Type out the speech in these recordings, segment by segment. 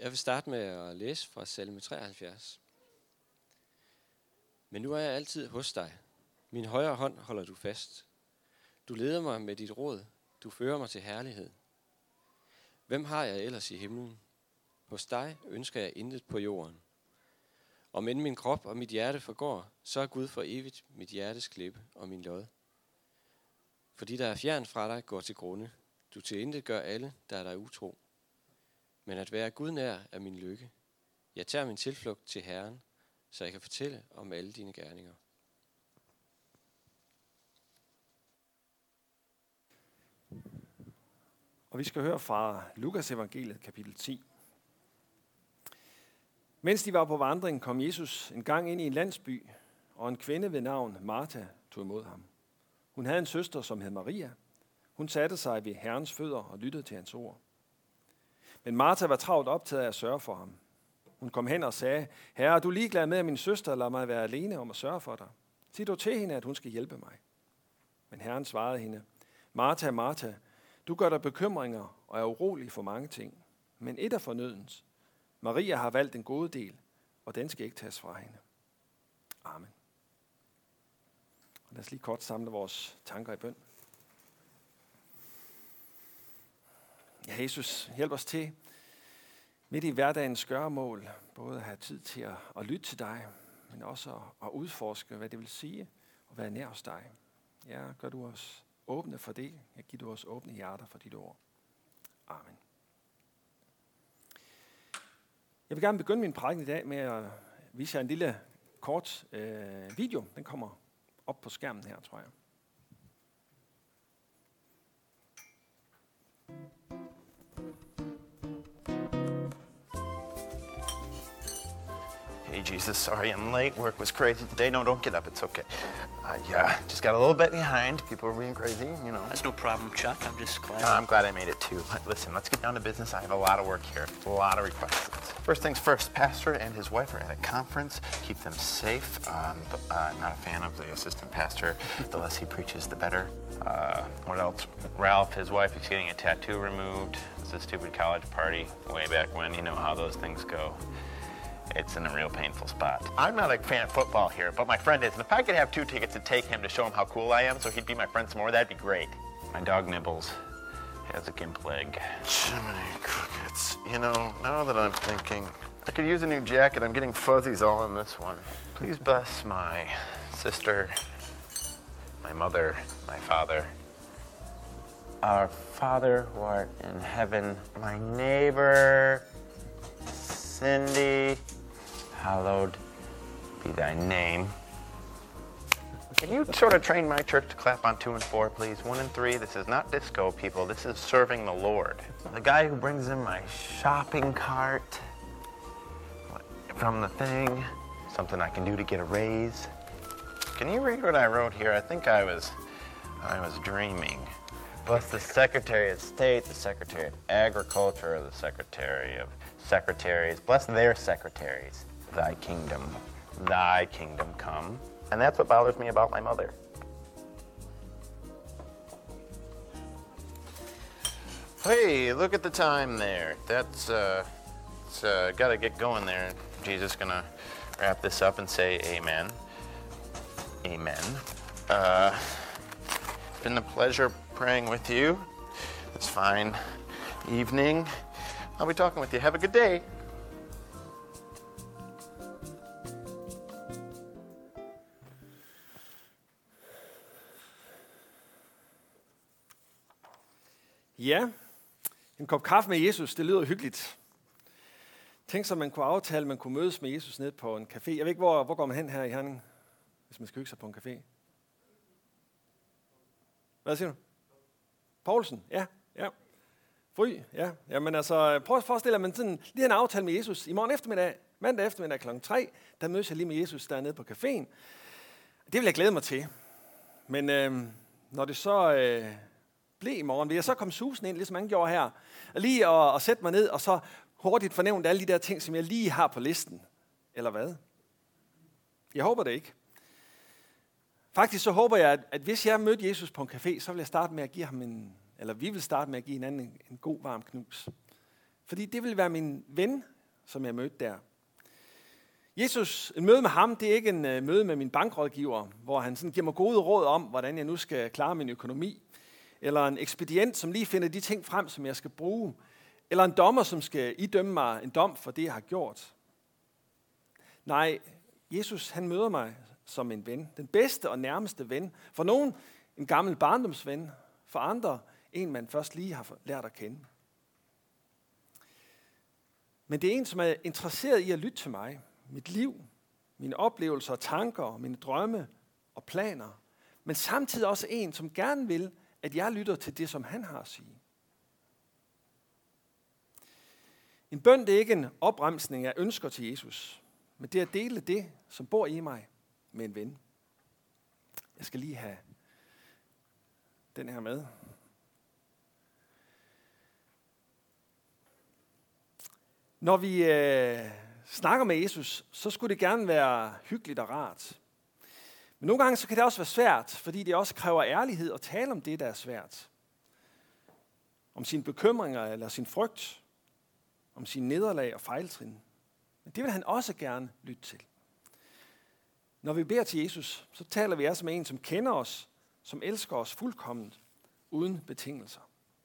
Jeg vil starte med at læse fra salme 73. Men nu er jeg altid hos dig. Min højre hånd holder du fast. Du leder mig med dit råd. Du fører mig til herlighed. Hvem har jeg ellers i himlen? Hos dig ønsker jeg intet på jorden. Om end min krop og mit hjerte forgår, så er Gud for evigt mit hjertes klippe og min lod. Fordi der er fjern fra dig, går til grunde. Du tilintet gør alle, der er dig utro. Men at være Gud nær er min lykke. Jeg tager min tilflugt til Herren, så jeg kan fortælle om alle dine gerninger. Og vi skal høre fra Lukas evangeliet, kapitel 10. Mens de var på vandring, kom Jesus en gang ind i en landsby, og en kvinde ved navn Martha tog imod ham. Hun havde en søster, som hed Maria. Hun satte sig ved Herrens fødder og lyttede til hans ord. Men Martha var travlt optaget af at sørge for ham. Hun kom hen og sagde, Herre, er du ligeglad med, at min søster lader mig være alene om at sørge for dig? Sig dog til hende, at hun skal hjælpe mig. Men Herren svarede hende, Martha, Martha, du gør dig bekymringer og er urolig for mange ting. Men et er fornødent. Maria har valgt en god del, og den skal ikke tages fra hende. Amen. Lad os lige kort samle vores tanker i bøn. Ja, Jesus, hjælp os til midt i hverdagens gøremål, både at have tid til at lytte til dig, men også at udforske, hvad det vil sige at være nær hos dig. Ja, gør du os åbne for det. Jeg giver du os åbne hjerter for dit ord. Amen. Jeg vil gerne begynde min prædiken i dag med at vise jer en lille kort video. Den kommer op på skærmen her, tror jeg. Hey, Jesus, sorry I'm late. Work was crazy today. No, don't get up. It's okay. I just got a little bit behind. People were being crazy, you know. That's no problem, Chuck. I'm just glad. No, I'm glad I made it too. Listen, let's get down to business. I have a lot of work here. A lot of requests. First things first, Pastor and his wife are at a conference. Keep them safe. I'm not a fan of the assistant pastor. The less he preaches, the better. What else? Ralph, his wife, is getting a tattoo removed. It's a stupid college party way back when. You know how those things go. It's in a real painful spot. I'm not a fan of football here, but my friend is. And if I could have 2 tickets to take him to show him how cool I am so he'd be my friend some more, that'd be great. My dog Nibbles has a gimp leg. Jiminy crickets. You know, now that I'm thinking, I could use a new jacket. I'm getting fuzzies all in this one. Please bless my sister, my mother, my father. Our Father who art in heaven, my neighbor, Cindy, hallowed be thy name. Can you sort of train my church to clap on 2 and 4, please? 1 and 3, this is not disco, people. This is serving the Lord. The guy who brings in my shopping cart from the thing, something I can do to get a raise. Can you read what I wrote here? I think I was dreaming. Bless the Secretary of State, the Secretary of Agriculture, the Secretary of Secretaries. Bless their secretaries. Thy kingdom come. And that's what bothers me about my mother. Hey, look at the time there. That's got to get going there. Jesus gonna wrap this up and say amen. Amen. It's been a pleasure praying with you this fine evening. I'll be talking with you. Have a good day. Ja, en kop kaffe med Jesus, det lyder hyggeligt. Tænk så, man kunne aftale, man kunne mødes med Jesus ned på en café. Jeg ved ikke, hvor går man hen her i Herning, hvis man skal hygge sig på en café? Hvad siger du? Poulsen, ja. Fry, ja. Jamen altså, prøv at forestille dig, at man sådan, lige en aftale med Jesus i morgen eftermiddag, mandag eftermiddag kl. 3, der mødes jeg lige med Jesus dernede på caféen. Det vil jeg glæde mig til. Men når det så blev i morgen, vil jeg så komme susen ind, ligesom man gjorde her, og lige at sætte mig ned, og så hurtigt fornævne alle de der ting, som jeg lige har på listen. Eller hvad? Jeg håber det ikke. Faktisk så håber jeg, at hvis jeg mødte Jesus på en café, så vil jeg starte med at give ham vi vil starte med at give hinanden en god varm knus. Fordi det vil være min ven, som jeg mødte der. En møde med ham, det er ikke en møde med min bankrådgiver, hvor han sådan giver mig gode råd om, hvordan jeg nu skal klare min økonomi. Eller en ekspedient, som lige finder de ting frem, som jeg skal bruge. Eller en dommer, som skal idømme mig en dom for det, jeg har gjort. Nej, Jesus han møder mig som en ven. Den bedste og nærmeste ven. For nogen en gammel barndomsven. For andre en, man først lige har lært at kende. Men det er en, som er interesseret i at lytte til mig. Mit liv, mine oplevelser og tanker, mine drømme og planer. Men samtidig også en, som gerne vil, at jeg lytter til det, som han har at sige. En bøn, det er ikke en opremsning af ønsker til Jesus, men det er at dele det, som bor i mig, med en ven. Jeg skal lige have den her med. Når vi snakker med Jesus, så skulle det gerne være hyggeligt og rart. Men nogle gange så kan det også være svært, fordi det også kræver ærlighed at tale om det, der er svært. Om sine bekymringer eller sin frygt. Om sine nederlag og fejltrin. Men det vil han også gerne lytte til. Når vi beder til Jesus, så taler vi altså med en, som kender os, som elsker os fuldkomment, uden betingelser.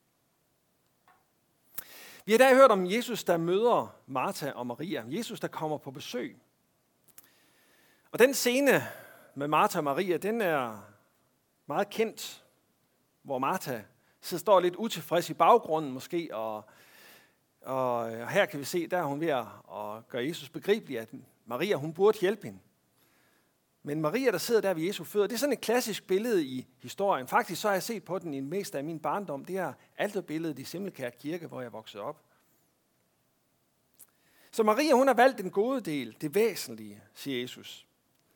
Vi har i dag hørt om Jesus, der møder Martha og Maria. Jesus, der kommer på besøg. Og den scene med Martha og Maria, den er meget kendt, hvor Martha så står lidt utilfreds i baggrunden måske, og her kan vi se, der er hun ved at gøre Jesus begribelig, at Maria, hun burde hjælpe hende. Men Maria, der sidder der ved Jesu fødder, det er sådan et klassisk billede i historien. Faktisk så har jeg set på den i det meste af min barndom. Det er alterbilledet i Simmelkær Kirke, hvor jeg voksede op. Så Maria, hun har valgt den gode del, det væsentlige, siger Jesus.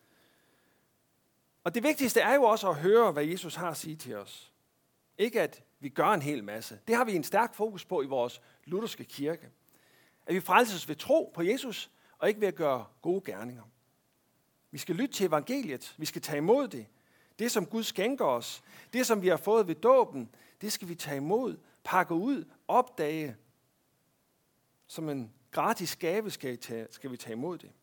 Og det vigtigste er jo også at høre, hvad Jesus har at sige til os. Ikke at vi gør en hel masse. Det har vi en stærk fokus på i vores lutherske kirke. At vi frelses ved tro på Jesus, og ikke ved at gøre gode gerninger. Vi skal lytte til evangeliet. Vi skal tage imod det. Det, som Gud skænker os. Det, som vi har fået ved dåben. Det skal vi tage imod, pakke ud, opdage. Som en gratis gave skal vi tage imod det.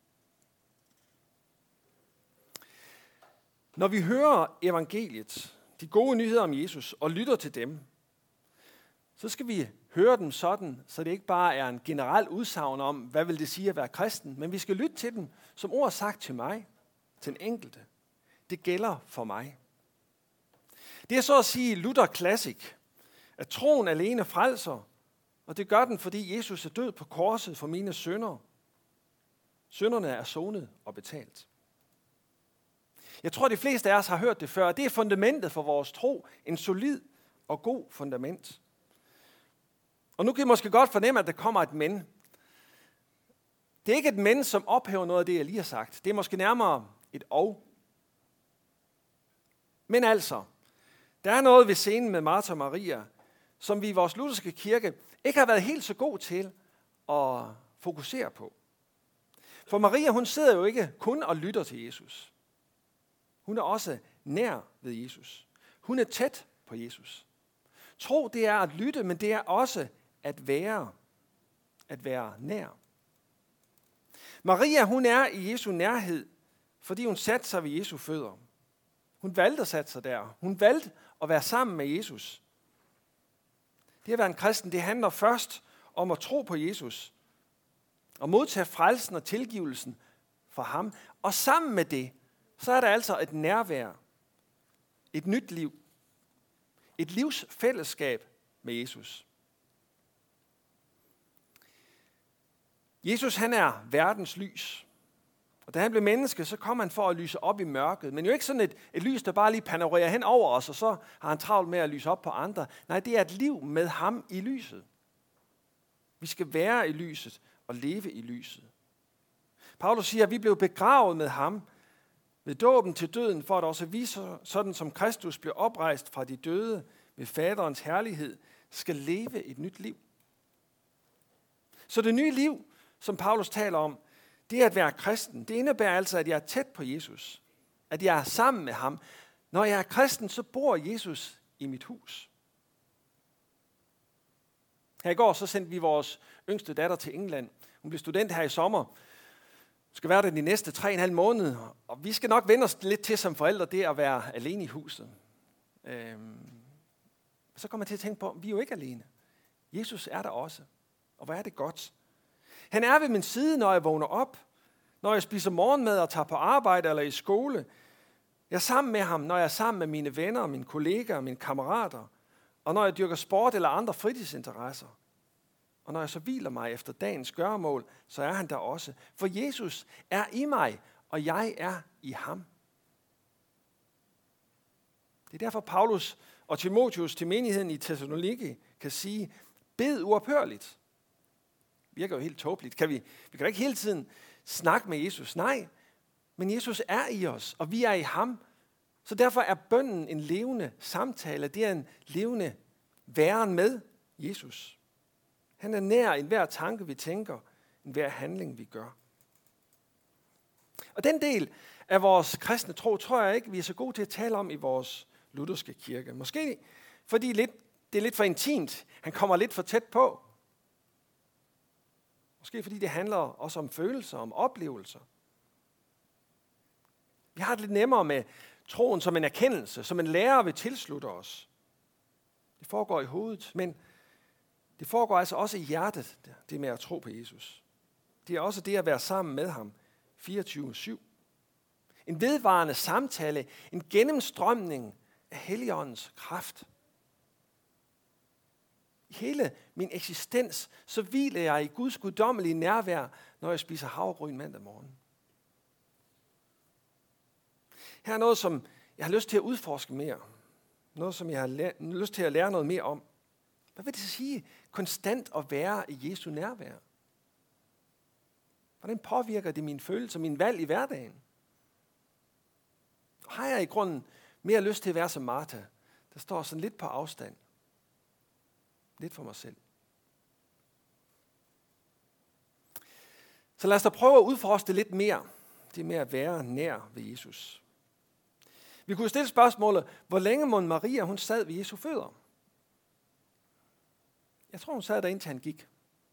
Når vi hører evangeliet, de gode nyheder om Jesus, og lytter til dem, så skal vi høre dem sådan, så det ikke bare er en generel udsagn om, hvad vil det sige at være kristen, men vi skal lytte til dem, som ord sagt til mig, til den enkelte. Det gælder for mig. Det er så at sige Luther Classic, at troen alene frelser, og det gør den, fordi Jesus er død på korset for mine synder. Synderne er sonet og betalt. Jeg tror, de fleste af os har hørt det før. Det er fundamentet for vores tro. En solid og god fundament. Og nu kan I måske godt fornemme, at der kommer et men. Det er ikke et men, som ophæver noget af det, jeg lige har sagt. Det er måske nærmere et og. Men altså, der er noget ved scenen med Martha og Maria, som vi i vores lutherske kirke ikke har været helt så god til at fokusere på. For Maria, hun sidder jo ikke kun og lytter til Jesus. Hun er også nær ved Jesus. Hun er tæt på Jesus. Tro, det er at lytte, men det er også at være nær. Maria, hun er i Jesu nærhed, fordi hun satte sig ved Jesu fødder. Hun valgte at sætte sig der. Hun valgte at være sammen med Jesus. Det at være en kristen, det handler først om at tro på Jesus. Og modtage frelsen og tilgivelsen fra ham. Og sammen med det, så er der altså et nærvær. Et nyt liv. Et livsfællesskab med Jesus. Jesus, han er verdens lys. Og da han blev menneske, så kom han for at lyse op i mørket. Men jo ikke sådan et lys, der bare lige panorerer hen over os, og så har han travlt med at lyse op på andre. Nej, det er et liv med ham i lyset. Vi skal være i lyset og leve i lyset. Paulus siger, at vi blev begravet med ham ved dåben til døden, for at også vi, sådan som Kristus blev oprejst fra de døde ved faderens herlighed, skal leve et nyt liv. Så det nye liv, som Paulus taler om, det er at være kristen. Det indebærer altså, at jeg er tæt på Jesus. At jeg er sammen med ham. Når jeg er kristen, så bor Jesus i mit hus. Her i går så sendte vi vores yngste datter til England. Hun blev student her i sommer. Hun skal være der de næste 3,5 måneder. Og vi skal nok vende os lidt til som forældre, det at være alene i huset. Så kommer jeg til at tænke på, at vi er jo ikke alene. Jesus er der også. Og hvor er det godt. Han er ved min side, når jeg vågner op. Når jeg spiser morgenmad og tager på arbejde eller i skole. Jeg er sammen med ham, når jeg er sammen med mine venner, mine kollegaer, mine kammerater. Og når jeg dyrker sport eller andre fritidsinteresser. Og når jeg så hviler mig efter dagens gøremål, så er han der også. For Jesus er i mig, og jeg er i ham. Det er derfor Paulus og Timotheus til menigheden i Thessaloniki kan sige, bed uophørligt. Virker jo helt tåbeligt. Vi kan da ikke hele tiden snakke med Jesus. Nej, men Jesus er i os, og vi er i ham. Så derfor er bønnen en levende samtale. Det er en levende væren med Jesus. Han er nær enhver tanke, vi tænker, enhver handling, vi gør. Og den del af vores kristne tro, tror jeg ikke, vi er så gode til at tale om i vores lutherske kirke. Måske fordi det er lidt for intimt. Han kommer lidt for tæt på. Måske fordi det handler også om følelser, om oplevelser. Vi har det lidt nemmere med troen som en erkendelse, som en lærer vil tilslutte os. Det foregår i hovedet, men det foregår altså også i hjertet, det med at tro på Jesus. Det er også det at være sammen med ham 24/7. En vedvarende samtale, en gennemstrømning af Helligåndens kraft. I hele min eksistens, så hviler jeg i Guds guddommelige nærvær, når jeg spiser havregryn mandag morgen. Her er noget, som jeg har lyst til at udforske mere. Noget, som jeg har lyst til at lære noget mere om. Hvad vil det sige konstant at være i Jesu nærvær? Hvordan påvirker det mine følelser, min valg i hverdagen? Har jeg i grunden mere lyst til at være som Martha, der står sådan lidt på afstand? Lidt for mig selv. Så lad os da prøve at udforske det lidt mere. Det med at være nær ved Jesus. Vi kunne stille spørgsmålet, hvor længe må Maria hun sad ved Jesu fødder? Jeg tror, hun sad der indtil han gik.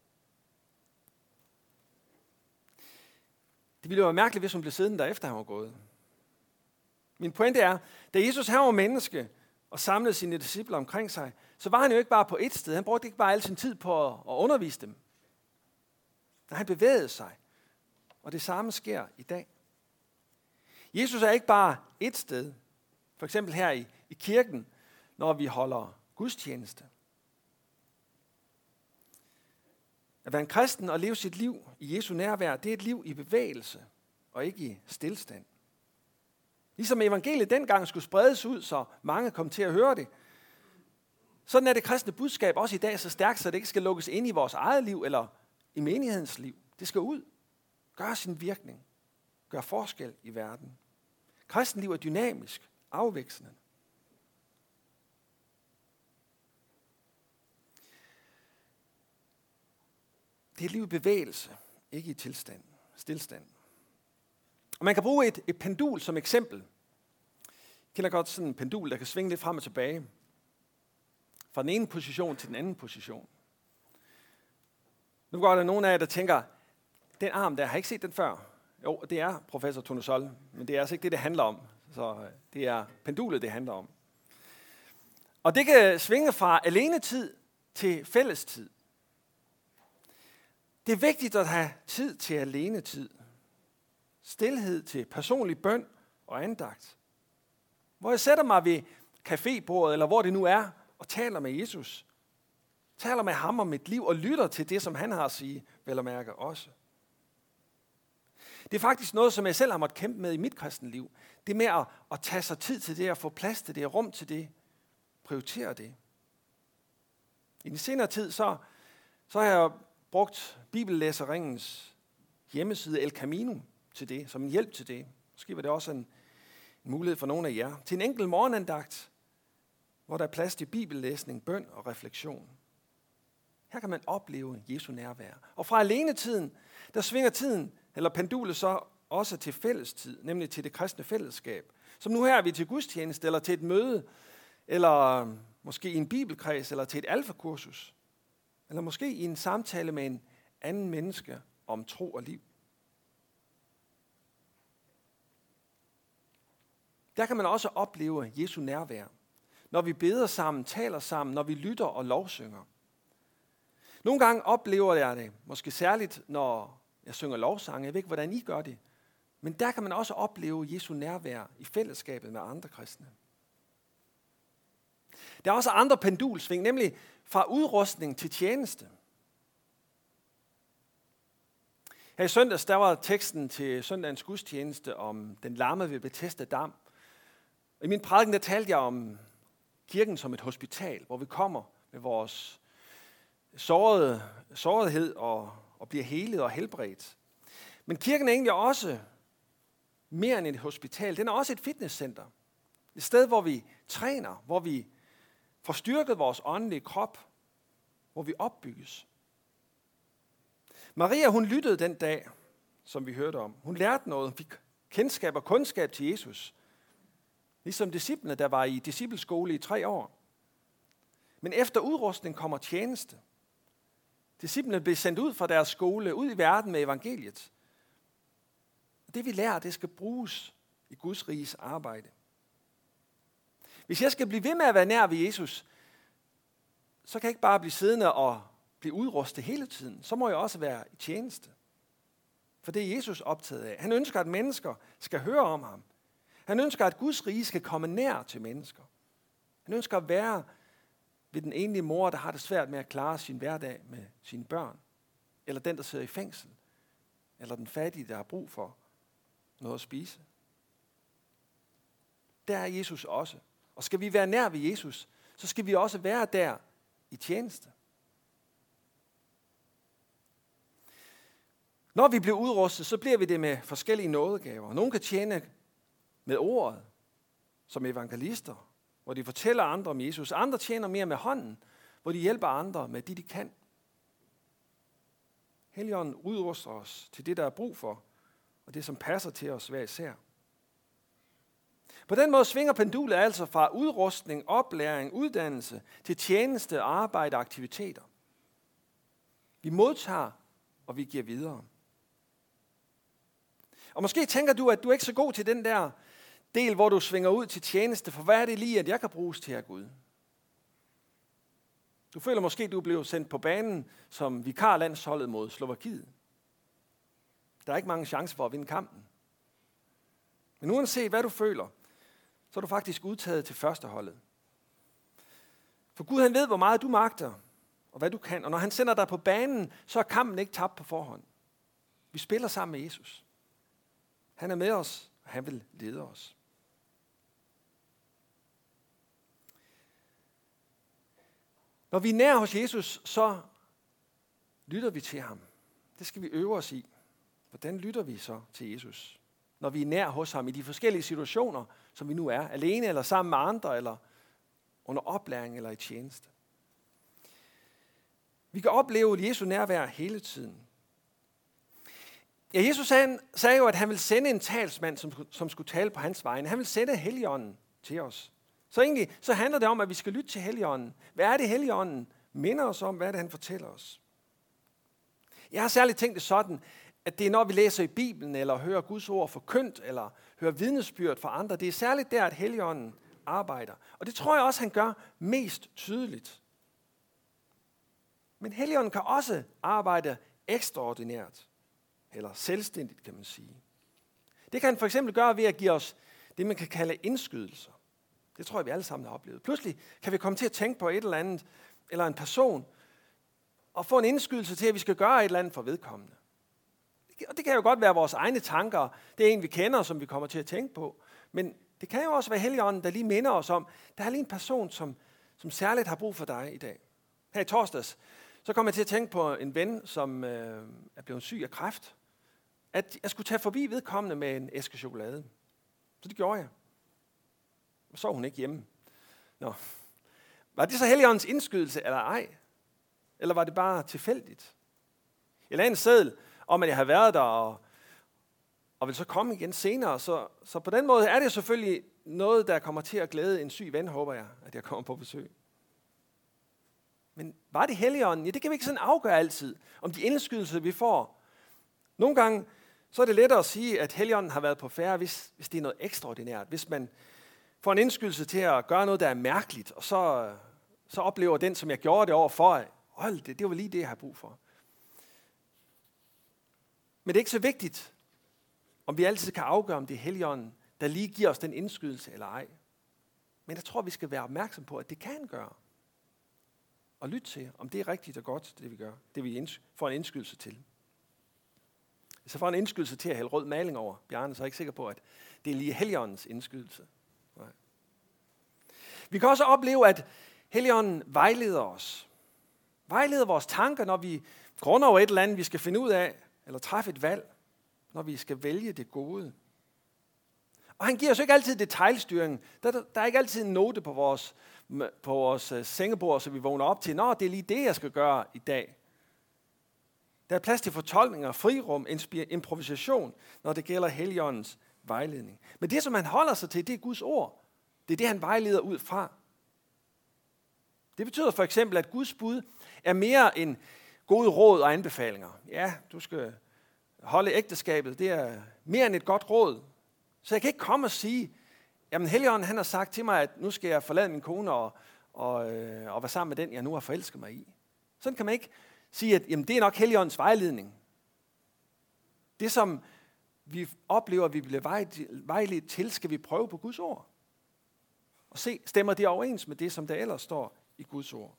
Det ville jo være mærkeligt, hvis hun blev siddende der efter han var gået. Min pointe er, da Jesus her var menneske og samlede sine disciple omkring sig, så var han jo ikke bare på et sted. Han brugte ikke bare al sin tid på at undervise dem. Nej, han bevægede sig. Og det samme sker i dag. Jesus er ikke bare et sted. For eksempel her i kirken, når vi holder gudstjeneste. At være en kristen og leve sit liv i Jesu nærvær, det er et liv i bevægelse og ikke i stilstand. Ligesom evangeliet dengang skulle spredes ud, så mange kom til at høre det. Sådan er det kristne budskab også i dag så stærkt, så det ikke skal lukkes ind i vores eget liv eller i menighedens liv. Det skal ud. Gør sin virkning. Gør forskel i verden. Kristenliv er dynamisk, afvekslende. Det er et liv i bevægelse, ikke i stilstand. Og man kan bruge et pendul som eksempel. Jeg kender godt sådan en pendul, der kan svinge lidt frem og tilbage. Fra den ene position til den anden position. Nu går der nogen af jer, der tænker, den arm der, har jeg ikke set den før? Jo, det er professor Tonosol, men det er altså ikke det handler om. Så det er pendulet, det handler om. Og det kan svinge fra alenetid til fællestid. Det er vigtigt at have tid til alenetid. Stilhed til personlig bøn og andagt. Hvor jeg sætter mig ved cafébordet, eller hvor det nu er, og taler med Jesus. Taler med ham om mit liv, og lytter til det, som han har at sige, vel at mærke også. Det er faktisk noget, som jeg selv har måttet kæmpe med i mit kristenliv. Det med at tage sig tid til det, at få plads til det, rum til det, prioritere det. I den senere tid, så har jeg brugt Bibellæseringens hjemmeside El Camino til det, som en hjælp til det. Måske var det også en mulighed for nogle af jer. Til en enkelt morgenandagt, hvor der er plads til bibellæsning, bøn og refleksion. Her kan man opleve Jesu nærvær. Og fra alenetiden, der svinger tiden, eller pendulet så også til fællestid, nemlig til det kristne fællesskab. Som nu her er vi til gudstjeneste, eller til et møde, eller måske i en bibelkreds, eller til et alfakursus. Eller måske i en samtale med en anden menneske om tro og liv. Der kan man også opleve Jesu nærvær. Når vi beder sammen, taler sammen, når vi lytter og lovsynger. Nogle gange oplever jeg det, måske særligt når jeg synger lovsange. Jeg ved ikke, hvordan I gør det. Men der kan man også opleve Jesu nærvær i fællesskabet med andre kristne. Der er også andre pendulsving, nemlig fra udrustning til tjeneste. Her i søndags, der var teksten til søndagens gudstjeneste om den lamme ved Bethesda Dam. I min prædiken, der talte jeg om kirken som et hospital, hvor vi kommer med vores sårethed og bliver helet og helbredt. Men kirken er egentlig også mere end et hospital. Den er også et fitnesscenter. Et sted, hvor vi træner, hvor vi får styrket vores åndelige krop, hvor vi opbygges. Maria, hun lyttede den dag, som vi hørte om. Hun lærte noget, fik kendskab og kundskab til Jesus. Ligesom disciplene, der var i discipleskole i 3 år. Men efter udrustning kommer tjeneste. Disciplene blev sendt ud fra deres skole, ud i verden med evangeliet. Det vi lærer, det skal bruges i Guds riges arbejde. Hvis jeg skal blive ved med at være nær ved Jesus, så kan jeg ikke bare blive siddende og blive udrustet hele tiden. Så må jeg også være i tjeneste. For det er Jesus optaget af. Han ønsker, at mennesker skal høre om ham. Han ønsker, at Guds rige skal komme nær til mennesker. Han ønsker at være ved den enlige mor, der har det svært med at klare sin hverdag med sine børn. Eller den, der sidder i fængsel. Eller den fattige, der har brug for noget at spise. Der er Jesus også. Og skal vi være nær ved Jesus, så skal vi også være der i tjeneste. Når vi bliver udrustet, så bliver vi det med forskellige nådegaver. Nogle kan tjene med ordet, som evangelister, hvor de fortæller andre om Jesus. Andre tjener mere med hånden, hvor de hjælper andre med det, de kan. Helligånden udruster os til det, der er brug for, og det, som passer til os hver især. På den måde svinger pendulet altså fra udrustning, oplæring, uddannelse til tjeneste, arbejde og aktiviteter. Vi modtager, og vi giver videre. Og måske tænker du, at du er ikke så god til den der del, hvor du svinger ud til tjeneste, for hvad er det lige, at jeg kan bruges til af Gud? Du føler måske, at du blev sendt på banen som vikarlandsholdet mod Slovakiet. Der er ikke mange chancer for at vinde kampen. Men uanset hvad du føler, så er du faktisk udtaget til førsteholdet. For Gud, han ved, hvor meget du magter, og hvad du kan. Og når han sender dig på banen, så er kampen ikke tabt på forhånd. Vi spiller sammen med Jesus. Han er med os, og han vil lede os. Når vi er nær hos Jesus, så lytter vi til ham. Det skal vi øve os i. Hvordan lytter vi så til Jesus? Når vi er nær hos ham i de forskellige situationer, som vi nu er. Alene eller sammen med andre, eller under oplæring eller i tjeneste. Vi kan opleve Jesu nærvær hele tiden. Ja, Jesus sagde jo, at han ville sende en talsmand, som skulle tale på hans vegne. Han vil sende Helligånden til os. Så egentlig så handler det om, at vi skal lytte til Helligånden. Hvad er det, Helligånden minder os om? Hvad er det, han fortæller os? Jeg har særligt tænkt det sådan, at det er, når vi læser i Bibelen, eller hører Guds ord forkyndt, eller hører vidnesbyrd fra andre. Det er særligt der, at Helligånden arbejder. Og det tror jeg også, han gør mest tydeligt. Men Helligånden kan også arbejde ekstraordinært, eller selvstændigt, kan man sige. Det kan han for eksempel gøre ved at give os det, man kan kalde indskydelser. Det tror jeg, vi alle sammen har oplevet. Pludselig kan vi komme til at tænke på et eller andet, eller en person, og få en indskydelse til, at vi skal gøre et eller andet for vedkommende. Og det kan jo godt være vores egne tanker. Det er en, vi kender, som vi kommer til at tænke på. Men det kan jo også være Helligånden, der lige minder os om, der er lige en person, som særligt har brug for dig i dag. Her i torsdags, så kom jeg til at tænke på en ven, som er blevet syg af kræft. At jeg skulle tage forbi vedkommende med en æske chokolade. Så det gjorde jeg. Og så var hun ikke hjemme. Nå. Var det så Helligåndens indskydelse, eller ej? Eller var det bare tilfældigt? Jeg lagde en seddel om, at jeg havde været der, og vil så komme igen senere. Så på den måde er det selvfølgelig noget, der kommer til at glæde en syg ven, håber jeg, at jeg kommer på besøg. Men var det Helligånden? Ja, det kan vi ikke sådan afgøre altid, om de indskydelser, vi får. Nogle gange, så er det lettere at sige, at Helligånden har været på færre, hvis det er noget ekstraordinært. Hvis man får en indskydelse til at gøre noget, der er mærkeligt, og så oplever den, som jeg gjorde det over for, hold det var lige det, jeg har brug for. Men det er ikke så vigtigt, om vi altid kan afgøre, om det er Helligånden, der lige giver os den indskydelse eller ej. Men jeg tror, vi skal være opmærksom på, at det kan gøre. Og lytte til, om det er rigtigt og godt, det vi gør. Det vi får en indskydelse til. Hvis jeg får en indskydelse til at hælde rød maling over Bjarne, så er jeg ikke sikker på, at det er lige Helligåndens indskydelse. Nej. Vi kan også opleve, at Helligånden vejleder os. Vejleder vores tanker, når vi grunder over et eller andet, vi skal finde ud af, eller træffe et valg, når vi skal vælge det gode. Og han giver os ikke altid detailstyring. Der er ikke altid en note på vores sengebord, så vi vågner op til, nå, det er lige det, jeg skal gøre i dag. Der er plads til fortolkninger, frirum, improvisation, når det gælder Helligåndens vejledning. Men det, som han holder sig til, det er Guds ord. Det er det, han vejleder ud fra. Det betyder for eksempel, at Guds bud er mere end gode råd og anbefalinger. Ja, du skal holde ægteskabet, det er mere end et godt råd. Så jeg kan ikke komme og sige, jamen Helligånden, han har sagt til mig, at nu skal jeg forlade min kone og være sammen med den, jeg nu har forelsket mig i. Sådan kan man ikke sige, at jamen, det er nok Helligåndens vejledning. Det, som vi oplever, at vi bliver vejledt til, skal vi prøve på Guds ord. Og se, stemmer det overens med det, som der ellers står i Guds ord.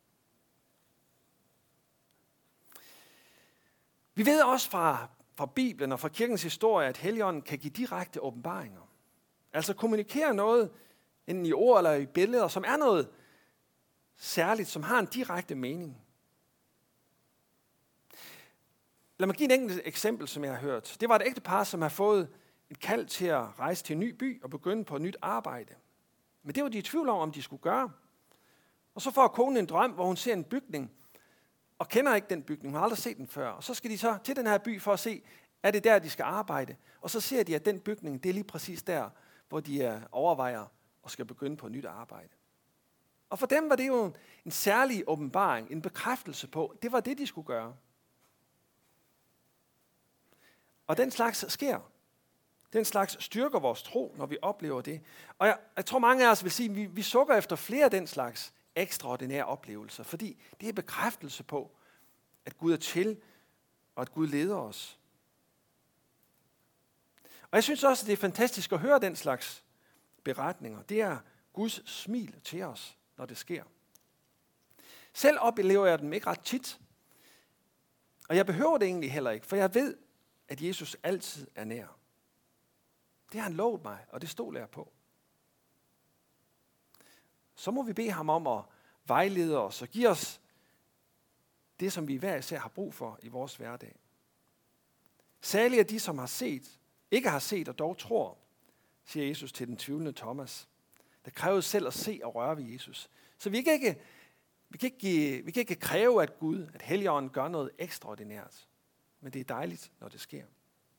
Vi ved også fra Bibelen og fra kirkens historie, at Helligånden kan give direkte åbenbaringer. Altså kommunikere noget, enten i ord eller i billeder, som er noget særligt, som har en direkte mening. Lad mig give et enkelt eksempel, som jeg har hørt. Det var et ægtepar, som har fået et kald til at rejse til en ny by og begynde på et nyt arbejde. Men det var de i tvivl om de skulle gøre. Og så får konen en drøm, hvor hun ser en bygning, og kender ikke den bygning. Hun har aldrig set den før. Og så skal de så til den her by for at se, er det der, de skal arbejde. Og så ser de, at den bygning, det er lige præcis der, hvor de overvejer og skal begynde på et nyt arbejde. Og for dem var det jo en særlig åbenbaring, en bekræftelse på, det var det, de skulle gøre. Og den slags sker. Den slags styrker vores tro, når vi oplever det. Og jeg tror, mange af os vil sige, at vi sukker efter flere af den slags ekstraordinære oplevelser, fordi det er bekræftelse på, at Gud er til, og at Gud leder os. Og jeg synes også, at det er fantastisk at høre den slags beretninger. Det er Guds smil til os, når det sker. Selv oplever jeg dem ikke ret tit, og jeg behøver det egentlig heller ikke, for jeg ved, at Jesus altid er nær. Det har han lovet mig, og det stoler jeg på. Så må vi bede ham om at vejlede os og give os det, som vi hver især har brug for i vores hverdag. Særligt er de, som ikke har set og dog tror, siger Jesus til den tvivlende Thomas. Det kræver selv at se og røre ved Jesus. Så vi kan ikke kræve, at Gud, at Helligånden gør noget ekstraordinært. Men det er dejligt, når det sker.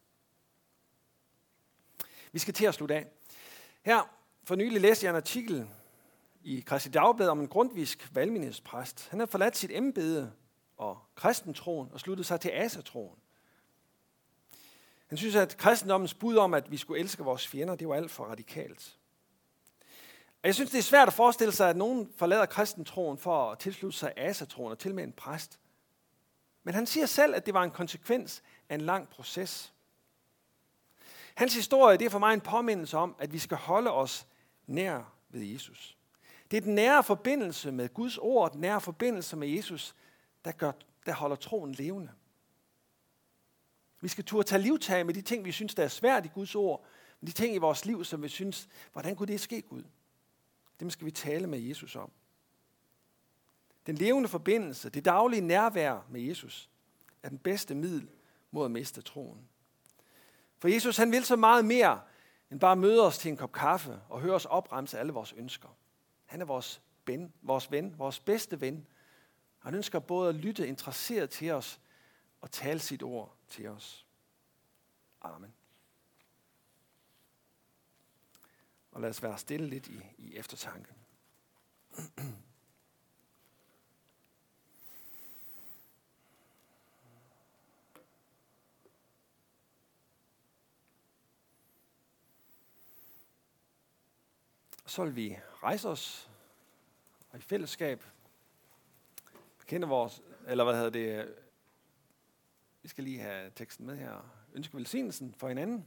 Vi skal til at slutte af. Her for nylig læste jeg en artikel i Kristi Dagblad om en grundtvigsk valgmenighedspræst. Han har forladt sit embede og kristentroen og sluttet sig til asatroen. Han synes, at kristendommens bud om, at vi skulle elske vores fjender, det var alt for radikalt. Og jeg synes, det er svært at forestille sig, at nogen forlader kristentroen for at tilslutte sig asatroen og til med en præst. Men han siger selv, at det var en konsekvens af en lang proces. Hans historie, det er for mig en påmindelse om, at vi skal holde os nær ved Jesus. Det er den nære forbindelse med Guds ord, den nære forbindelse med Jesus, der holder troen levende. Vi skal turde tage livtag med de ting, vi synes, der er svært i Guds ord, med de ting i vores liv, som vi synes, hvordan kunne det ske, Gud? Dem skal vi tale med Jesus om. Den levende forbindelse, det daglige nærvær med Jesus, er den bedste middel mod at miste troen. For Jesus, han vil så meget mere, end bare møde os til en kop kaffe og høre os opremse alle vores ønsker. Han er vores ven, vores bedste ven. Han ønsker både at lytte interesseret til os og tale sit ord til os. Amen. Og lad os være stille lidt i eftertanke. Så vil vi rejse os og i fællesskab kende vores, vi skal lige have teksten med her. Ønske velsignelsen for hinanden.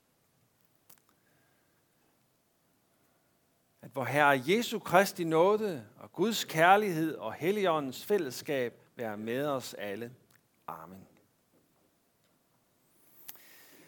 At vor Herre Jesu Kristi nåde og Guds kærlighed og Helligåndens fællesskab være med os alle. Amen.